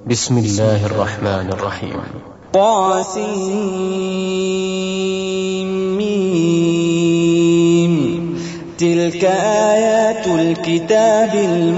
بسم الله الرحمن الرحيم. طاسيم. تلك آيات الكتاب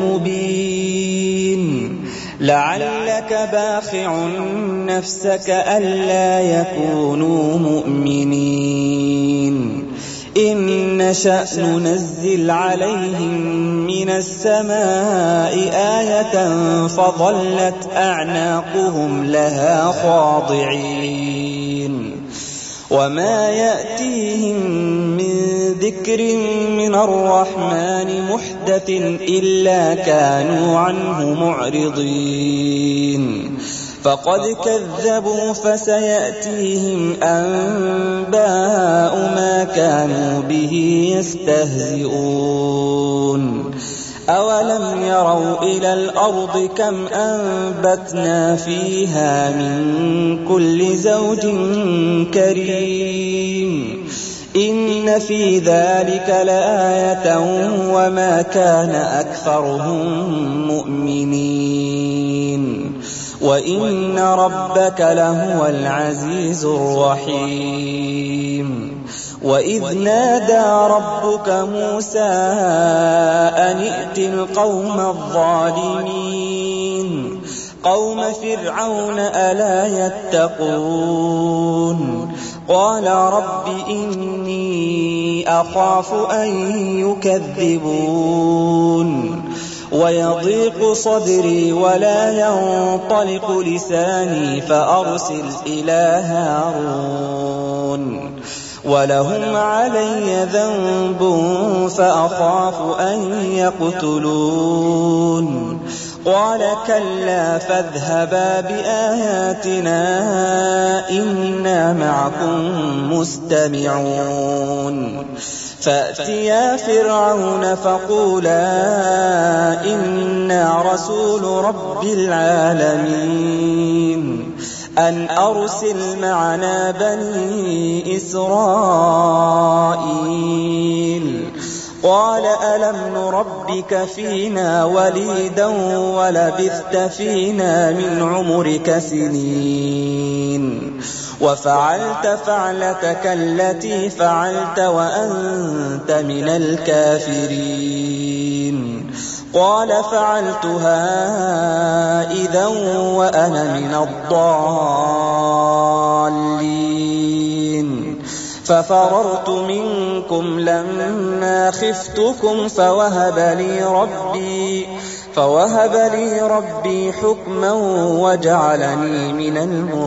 المبين. لعلك باخع نفسك ألا يكونوا مؤمنين. إن نشأ ننزل عليهم من السماء آية فظلت أعناقهم لها خاضعين. وما يأتيهم من ذكر من الرحمن محدث إلا كانوا عنه معرضين. فقد كذبوا فسيأتيهم أنباء ما كانوا به يستهزئون. أولم يروا إلى الأرض كم أنبتنا فيها من كل زوج كريم. إن في ذلك لآية وما كان أكثرهم مؤمنين. وإن ربك لهو العزيز الرحيم. وإذ نادى ربك موسى أن ائت القوم الظالمين قوم فرعون ألا يتقون. قال رب إني أخاف أن يكذبون ويضيق صدري ولا ينطلق لساني فأرسل إلى هارون ولهم علي ذنب فأخاف أن يقتلون. قال كلا فاذهبا بآياتنا إنا معكم مستمعون. فأتيا فرعون فقولا إنا رسول رب العالمين أن أرسل معنا بني إسرائيل. قال ألم نربك فينا وليدا ولبثت فينا من عمرك سنين وفعلت فعلتك التي فعلت وأنت من الكافرين. قال فعلتها إذا وأنا من الضالين. ففررت منكم لما خفتكم فوهب لي ربي حكما وجعلني من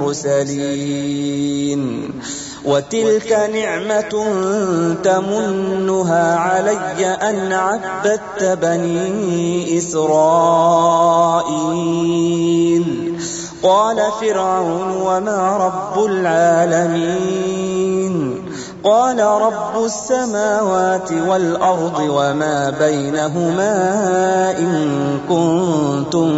المرسلين. وتلك نعمة تمنها علي أن عبدت بني إسرائيل. قال فرعون وما رب العالمين. قال رب السماوات والأرض وما بينهما إن كنتم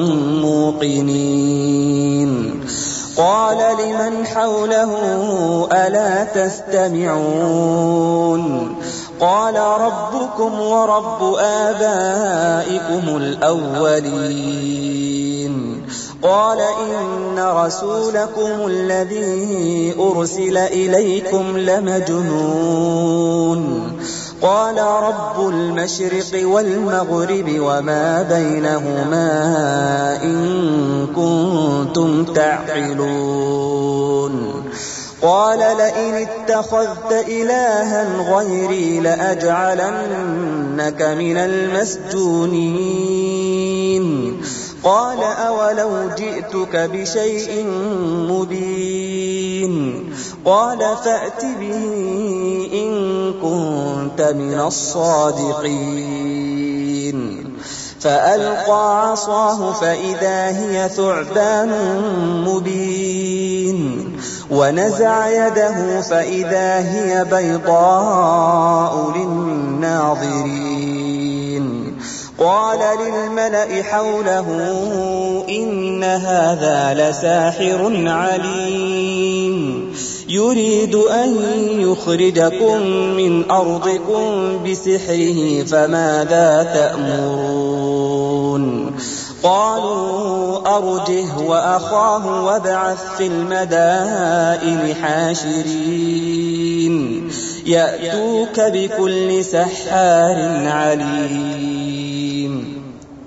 موقنين. قال لمن حوله ألا تستمعون. قال ربكم ورب آبائكم الأولين. قال إن رسولكم الذي أرسل إليكم لمجنون. قال رب المشرق والمغرب وما بينهما إن كنتم تعقلون. قال لئن اتخذت إلها غيري لأجعلنك من المسجونين. قال أولو جئتك بشيء مبين. قال فأت به إن كنت من الصادقين. فألقى عصاه فإذا هي ثعبان مبين. ونزع يده فإذا هي بيضاء للناظرين. قال للملأ حوله إن هذا لساحر عليم يريد أن يخرجكم من أرضكم بسحره فماذا تأمرون. قالوا أرجه وأخاه وابعث في المدائن حاشرين يأتوك بكل سحار عليم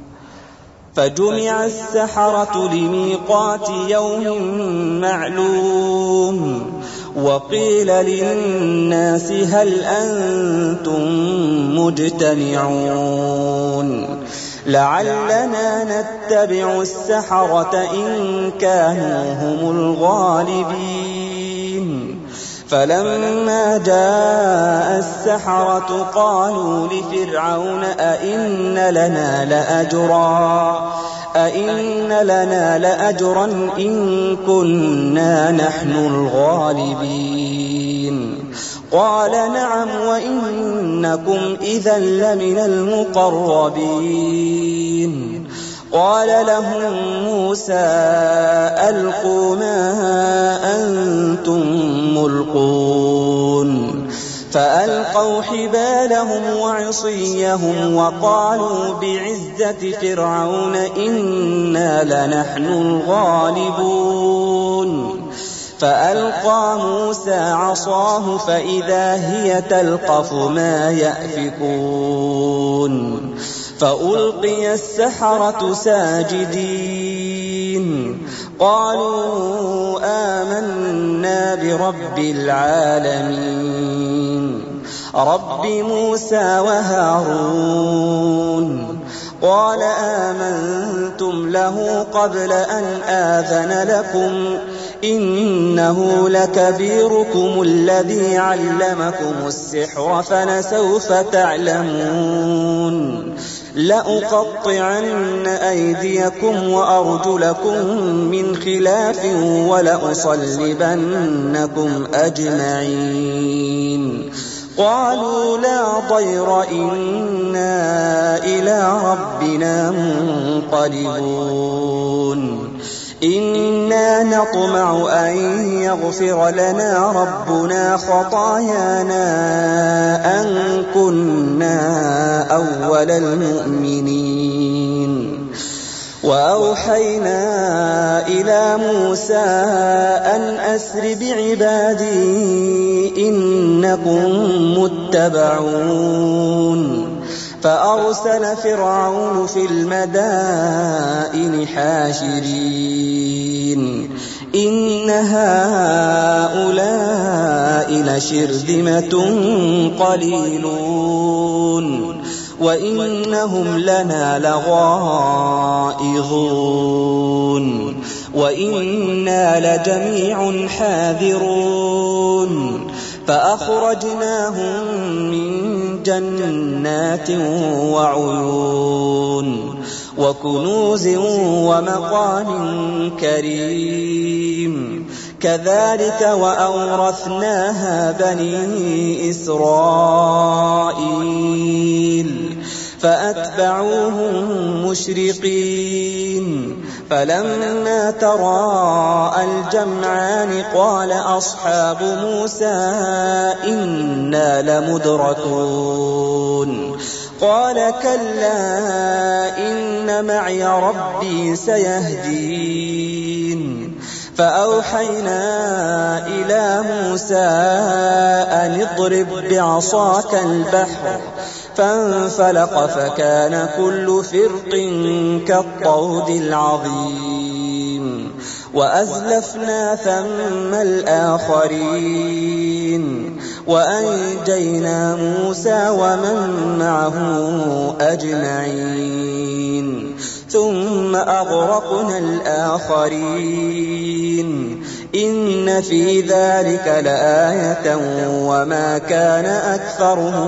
فجمع السحرة لميقات يوم معلوم وقيل للناس هل أنتم مجتمعون لعلنا نتبع السحرة إن كانوا هم الغالبين فلما جاء السحرة قالوا لفرعون أئن لنا لأجرا إن كنا نحن الغالبين قال نعم وإنكم إذا لمن المقربين قال لهم موسى ألقوا ما أنتم ملقون فألقوا حبالهم وعصيهم وقالوا بعزة فرعون إنا لنحن الغالبون فألقى موسى عصاه فإذا هي تلقف ما يأفكون فألقي السحرة ساجدين قالوا آمنا برب العالمين رب موسى وهارون قال آمنتم له قبل أن آذن لكم إنه لكبيركم الذي علمكم السحر فلسوف تعلمون لأقطعن أيديكم وأرجلكم من خلاف ولأصلبنكم أجمعين قالوا لا ضير إنا إلى ربنا منقلبون إنا نطمع أن يغفر لنا ربنا خطايانا أن كنا أول المؤمنين وأوحينا إلى موسى أن أسر بعبادي إنكم متبعون فأرسل فرعون في المدائن حاشرين إن هؤلاء لشرذمة قليلون وإنهم لنا لغائظون وإنا لجميع حاذرون فأخرجناهم من جنات وعيون وكنوز ومقام كريم كذلك وأورثناها بني إسرائيل فأتبعوهم مشرقين فلما تراءى الجمعان قال أصحاب موسى إنا لمدركون قال كلا إن معي ربي سيهدين فأوحينا إلى موسى أن اضرب بعصاك البحر فانفلق فكان كل فرق كالطود العظيم وأزلفنا ثم الآخرين وأنجينا موسى ومن معه أجمعين ثم أغرقنا الآخرين إن في ذلك لآية وما كان أكثرهم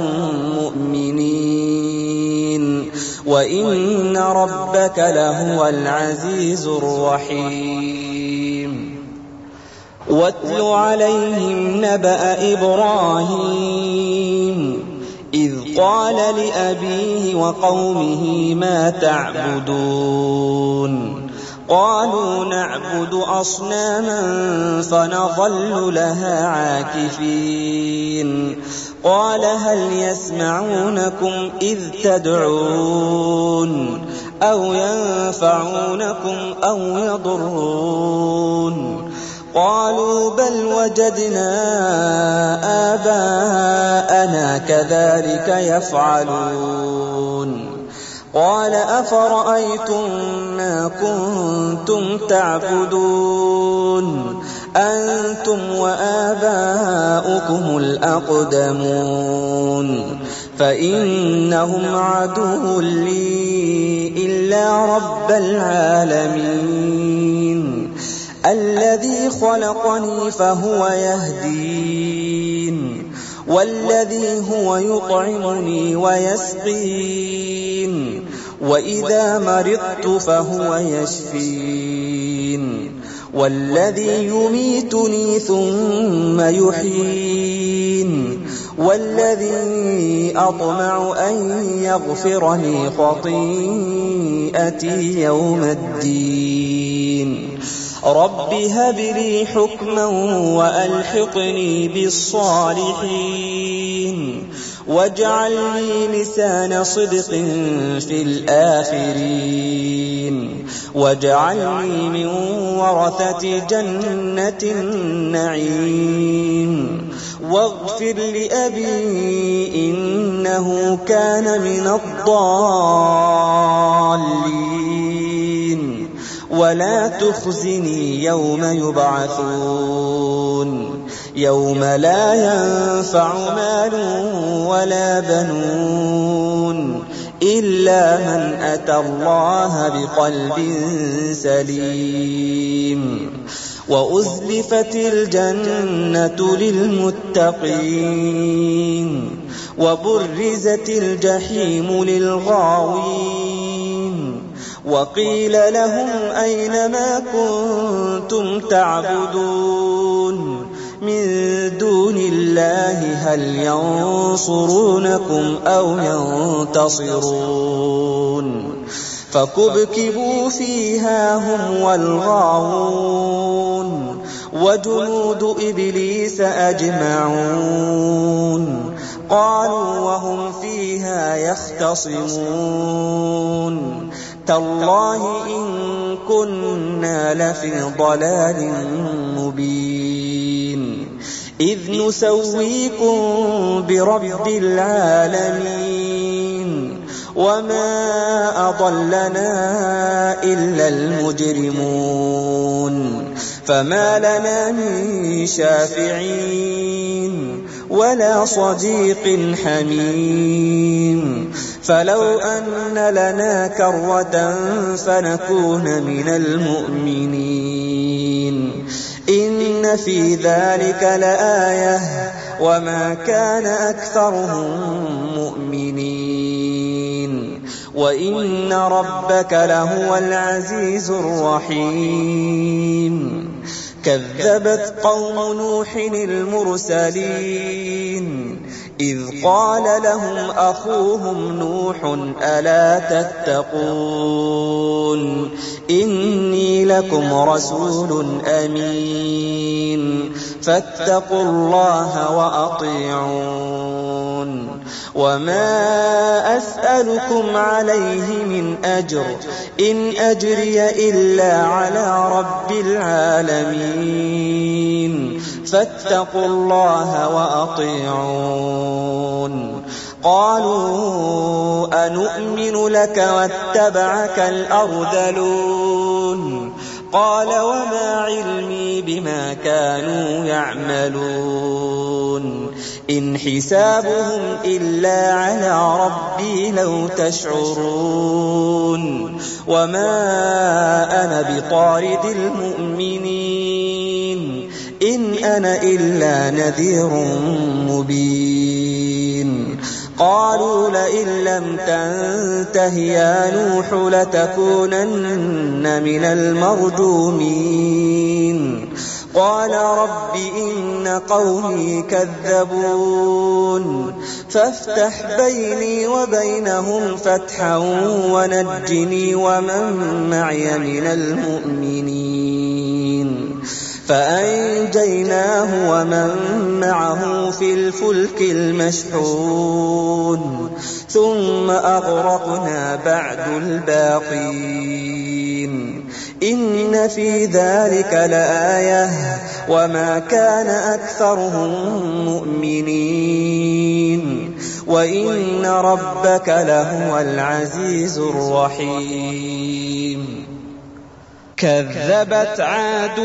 مؤمنين وإن ربك لهو العزيز الرحيم واتل عليهم نبأ إبراهيم إذ قال لأبيه وقومه ما تعبدون قالوا نعبد أصناما فنظل لها عاكفين قال هل يسمعونكم إذ تدعون أو ينفعونكم أو يضرون قالوا بل وجدنا آباءنا كذلك يفعلون قال أفرأيتم ما كنتم تعبدون أنتم وآباؤكم الأقدمون فإنهم عدو لي إلا رب العالمين الذي خلقني فهو يهدين والذي هو يطعمني ويسقين وإذا مرضت فهو يشفين والذي يميتني ثم يحيين والذي أطمع أن يغفر لي خطيئتي يوم الدين رب هب لي حكما وألحقني بالصالحين واجعل لي لسان صدق في الآخرين واجعلني من ورثة جنة النعيم واغفر لأبي إنه كان من الضالين ولا تخزني يوم يبعثون يوم لا ينفع مال ولا بنون إلا من أتى الله بقلب سليم وأزلفت الجنة للمتقين وبرزت الجحيم للغاوين وقيل لهم أين ما كنتم تعبدون من دون الله هل ينصرونكم أو ينتصرون فكبكبوا فيها هم والغاوون وجنود إبليس أجمعون قالوا وهم فيها يختصمون تالله إن كنا لفي ضلال مبين إذ نسويكم برب العالمين وما أضلنا إلا المجرمون فما لنا من شافعين ولا صديق حميم فلو أن لنا كرة فنكون من المؤمنين إن في ذلك لآية وما كان أكثرهم مؤمنين وإن ربك لهو العزيز الرحيم كذبت قوم نوح المرسلين إذ قال لهم أخوهم نوح ألا تتقون إني لكم رسول أمين فاتقوا الله وأطيعون وما أسألكم عليه من أجر إن أجري إلا على رب العالمين فاتقوا الله وأطيعون قالوا أنؤمن لك واتبعك الأرذلون قال وما علمي بما كانوا يعملون إن حسابهم إلا على ربي لو تشعرون وما أنا بطارد المؤمنين إن أنا إلا نذير مبين قالوا لئن لم تنته يا نوح لتكونن من المرجومين قال رب إن قومي كذبون فافتح بيني وبينهم فتحا ونجني ومن معي من المؤمنين فأنجيناه ومن معه في الفلك المشحون ثم أغرقنا بعد الباقين إن في ذلك لآية وما كان أكثرهم مؤمنين وإن ربك لهو العزيز الرحيم كذبت عاد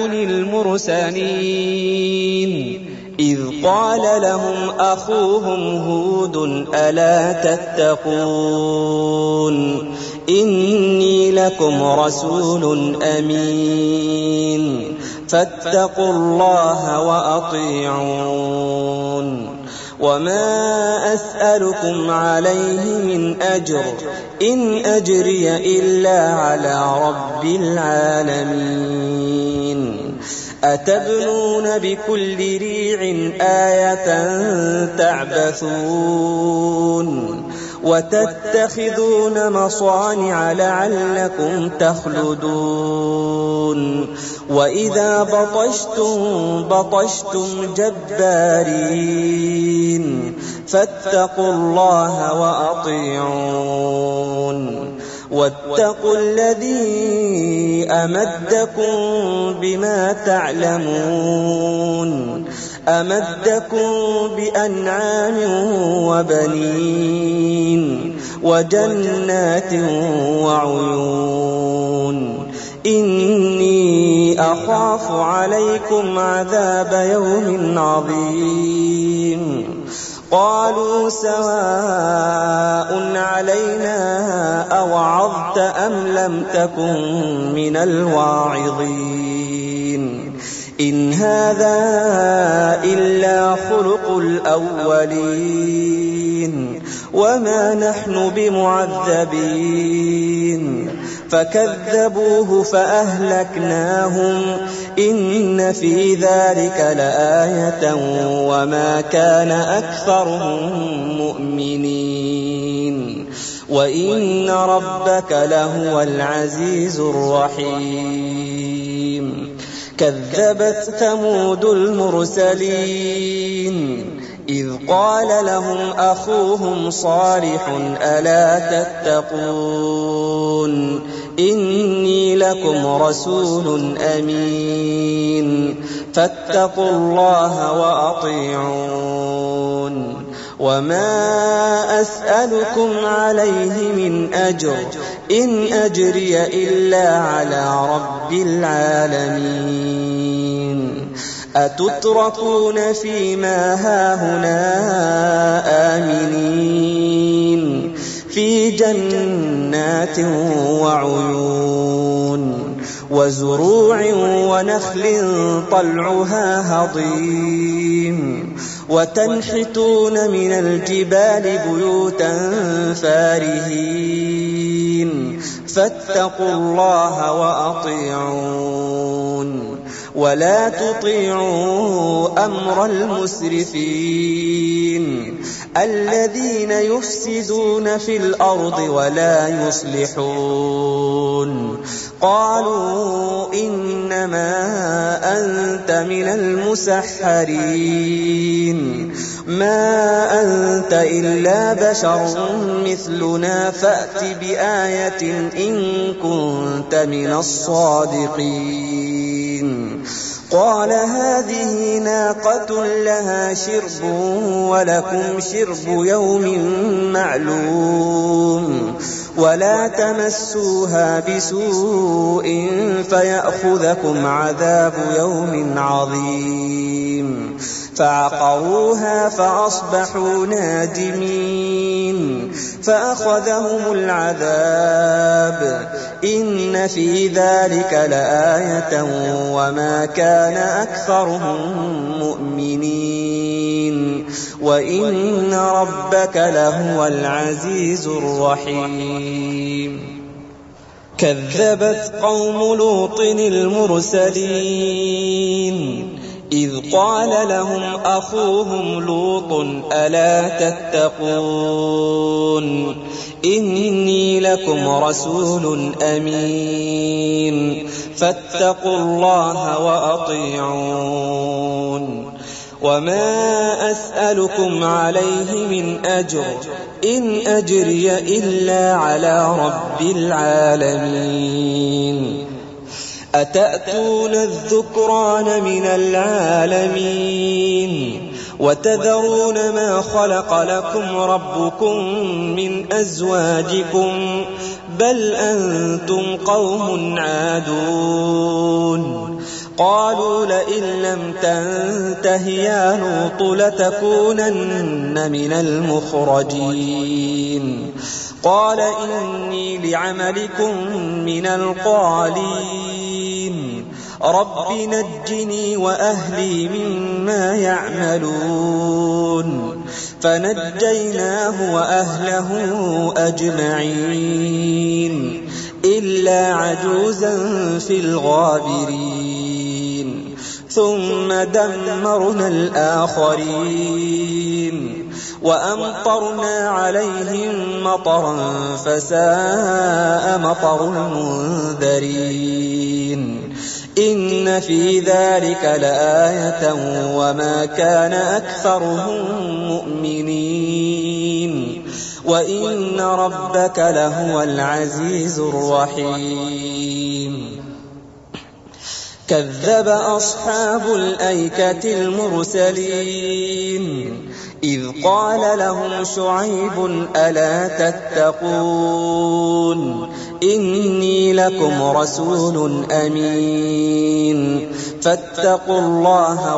المرسلين إذ قال لهم أخوهم هود ألا تتقون إني لكم رسول أمين فاتقوا الله وأطيعون وما أسألكم عليه من أجر إن أجري إلا على رب العالمين أتبنون بكل ريع آية تعبثون وتتخذون مصانع لعلكم تخلدون وإذا بطشتم جبارين فاتقوا الله وأطيعون واتقوا الذي أمدكم بما تعلمون أمدكم بأنعام وبنين وجنات وعيون إني أخاف عليكم عذاب يوم عظيم قالوا سواء علينا أوعظت أم لم تكن من الواعظين إن هذا إلا خلق الأولين وما نحن بمعذبين فكذبوه فأهلكناهم إن في ذلك لآية وما كان أكثرهم مؤمنين وإن ربك لهو العزيز الرحيم كذبت ثمود المرسلين إذ قال لهم أخوهم صالح ألا تتقون إني لكم رسول أمين فاتقوا الله وأطيعون وما أسألكم عليه من أجر إن أجري إلا على رب العالمين أتتركون فيما هاهنا آمنين في جنات وعيون وزروع ونخل طلعها هضيم وتنحتون من الجبال بيوتا فارهين فاتقوا الله وأطيعون ولا تطيعوا أمر المسرفين الذين يفسدون في الأرض ولا يصلحون قالوا إنما أنت من المسحرين ما أنت إلا بشر مثلنا فأت بآية إن كنت من الصادقين قال هذه ناقة لها شرب ولكم شرب يوم معلوم ولا تمسوها بسوء فيأخذكم عذاب يوم عظيم فعقروها فأصبحوا نادمين فأخذهم العذاب إن في ذلك لآية وما كان أكثرهم مؤمنين وإن ربك لهو العزيز الرحيم كذبت قوم لوط المرسلين إذ قال لهم أخوهم لوط ألا تتقون إني لكم رسول أمين فاتقوا الله وأطيعون وما أسألكم عليه من أجر إن أجري إلا على رب العالمين أتأتون الذكران من العالمين وتذرون ما خلق لكم ربكم من أزواجكم بل أنتم قوم عادون قالوا لئن لم تنته يا لوط لتكونن من المخرجين قال إني لعملكم من القالين رب نجني وأهلي مما يعملون فنجيناه وأهله أجمعين إلا عجوزا في الغابرين ثم دمرنا الآخرين وأمطرنا عليهم مطرا فساء مطر المنذرين إن في ذلك لآية وما كان أكثرهم مؤمنين وإن ربك لهو العزيز الرحيم كذب أصحاب الأيكة المرسلين إذ قال لهم شعيب ألا تتقون إني لكم رسول أمين فاتقوا الله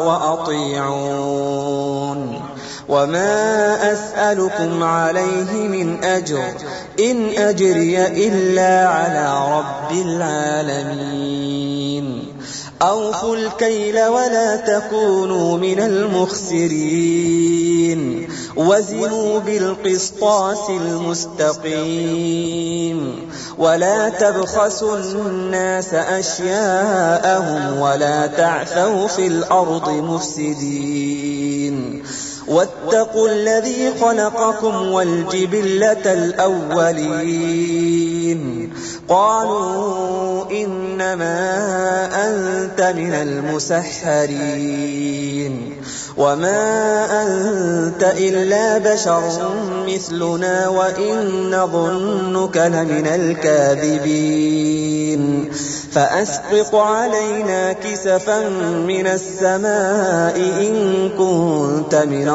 وأطيعون وما أسألكم عليه من أجر إن أجري إلا على رب العالمين أوفوا الكيل ولا تكونوا من المخسرين وزنوا بالقسطاس المستقيم ولا تبخسوا الناس أشياءهم ولا تعثوا في الأرض مفسدين واتقوا الذي خلقكم والجبلة الأولين قالوا إنما أنت من المسحرين وما أنت إلا بشر مثلنا وإن نظنك لمن الكاذبين فأسقط علينا كسفا من السماء إن كنت من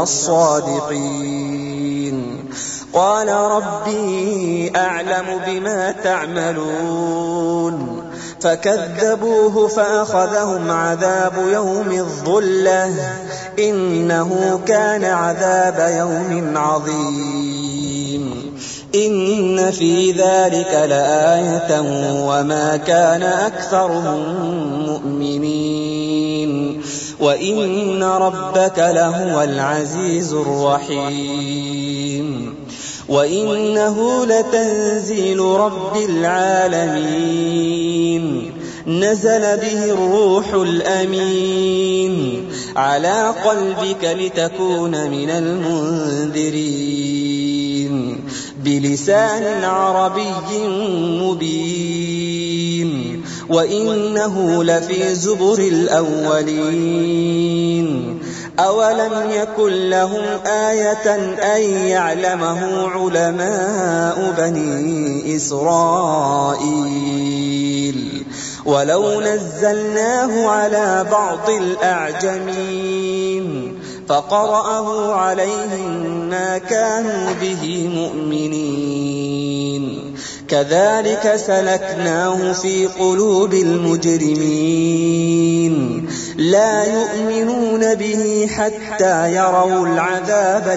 الصادقين قال ربي أعلم بما تعملون فكذبوه فأخذهم عذاب يوم الظلة إنه كان عذاب يوم عظيم إن في ذلك لآية وما كان أكثرهم مؤمنين وإن ربك لهو العزيز الرحيم وإنه لتنزيل رب العالمين نزل به الروح الأمين على قلبك لتكون من المنذرين بلسان عربي مبين وإنه لفي زبر الأولين أولم يكن لهم آية أن يعلمه علماء بني إسرائيل ولو نزلناه على بعض الأعجمين فقرأه عليهم ما كانوا به مؤمنين كذلك سلكناه في قلوب المجرمين لا يؤمنون به حتى يروا العذاب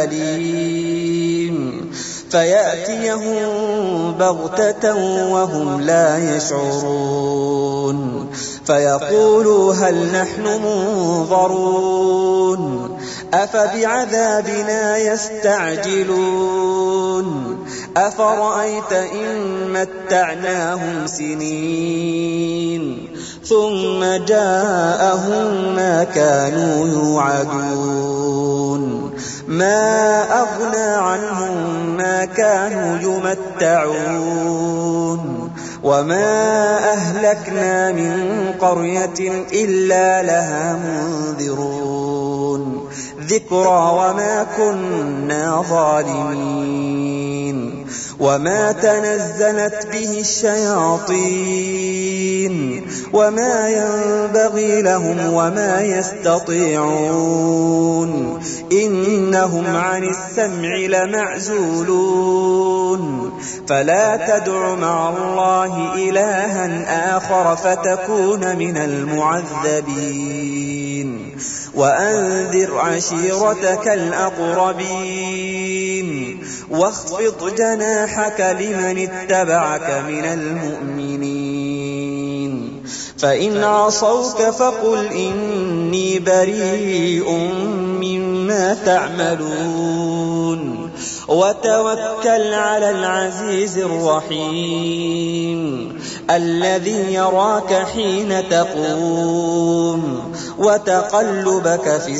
الأليم فيأتيهم بغتة وهم لا يشعرون فيقولوا هل نحن منظرون أفبعذابنا يستعجلون أفرأيت إن متعناهم سنين ثم جاءهم ما كانوا يوعدون ما أغنى عنهم ما كانوا يمتعون وما أهلكنا من قرية إلا لها منذرون ذكرى وما كنا ظالمين وما تنزلت به الشياطين وما ينبغي لهم وما يستطيعون إنهم عن السمع لمعزولون فلا تدع مع الله إلها آخر فتكون من المعذبين وأنذر عشيرتك الأقربين واخفض جناحك لمن اتبعك من المؤمنين فإن عصوك فقل إني بريء مما تعملون وتوكل على العزيز الرحيم الذي يراك حين تقوم وتقلبك في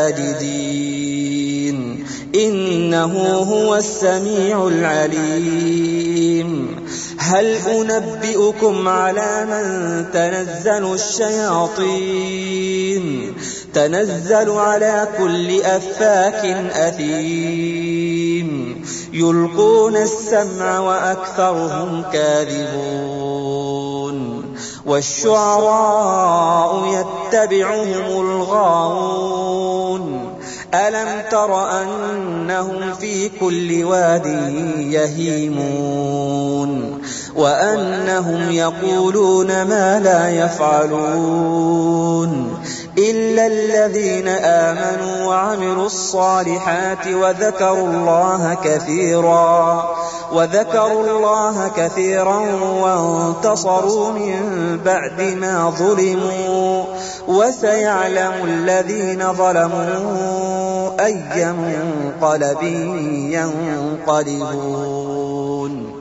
الساجدين إنه هو السميع العليم هل أنبئكم على من تنزل الشياطين تنزل على كل أفاك أثيم يلقون السمع وأكثرهم كاذبون والشعراء يتبعهم الغاوون ألم تر أنهم في كل واد يهيمون وأنهم يقولون ما لا يفعلون إلا الذين آمنوا وعملوا الصالحات وذكروا الله كثيرا وانتصروا من بعد ما ظلموا وسيعلم الذين ظلموا أي منقلب ينقلبون